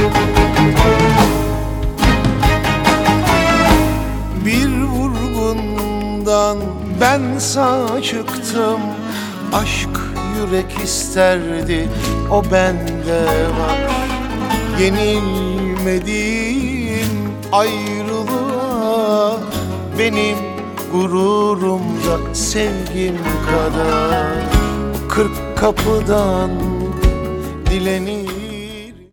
Bir vurgundan ben sağ çıktım. Aşk yürek isterdi, o bende var. Yenilmediğim ayrılığa, benim gururumda sevgim kadar. 40 kapıdan dileni